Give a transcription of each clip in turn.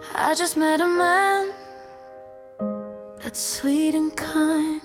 I just met a man that's sweet and kind,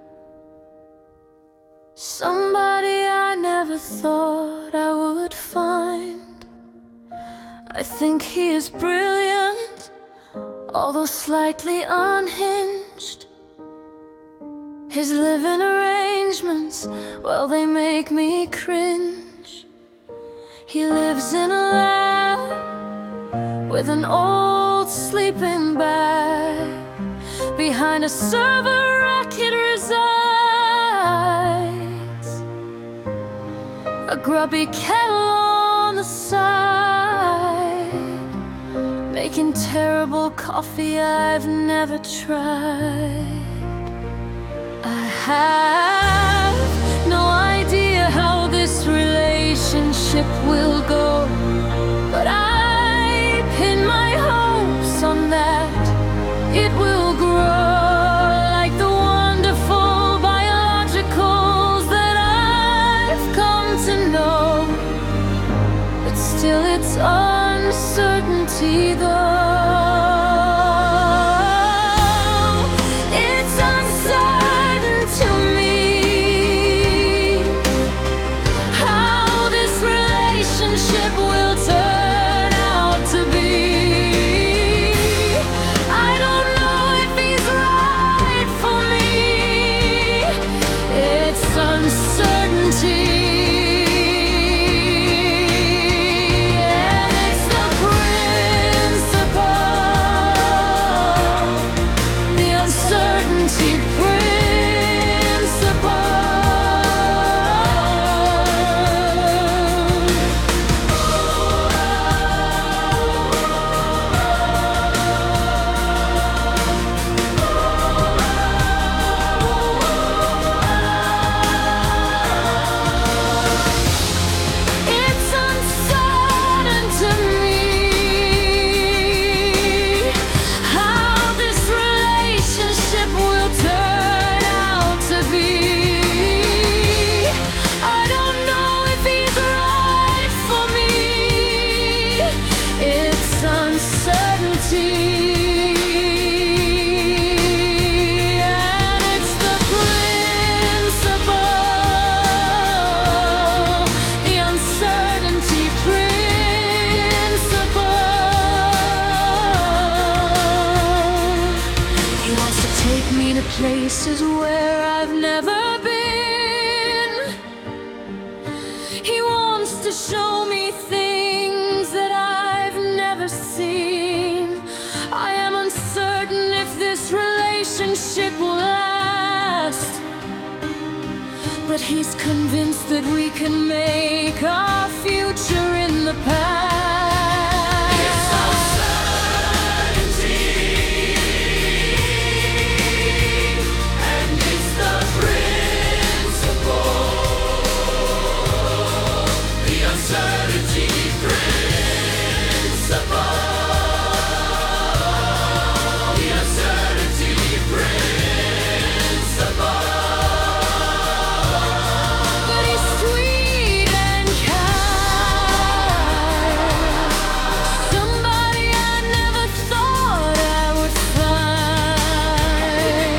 somebody I never thought I would find. I think he is brilliant, although slightly unhinged. His living arrangements, well, they make me cringe. He lives in a lab with an old sleeping bag. Behind a server rack it resides, a grubby kettle on the side, making terrible coffee I've never tried. I have no idea how this relationship will go, but I pin my hopes on that it will grow like the wonderful biologicals that I've come to know. But still it's uncertainty though. It's uncertain to me how this relationship will turn out to be. I don't know if he's right for me. It's uncertainty. And it's the principle, the uncertainty principle. It's uncertain to me how this relationship will turn out to be. I don't know if he's right for me. It's uncertainty. And it's the principle, the uncertainty principle. He wants to take me to places where I've never been. He wants to show me things that I've never seen. I am uncertain if this relationship will last, but he's convinced that we can make our future in the past. And it's the principle, the uncertainty principle, the uncertainty principle. But he's sweet and kind, somebody I never thought I would find.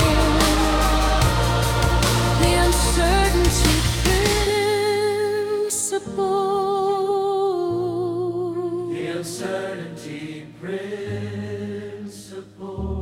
The uncertainty principle. The uncertainty principle.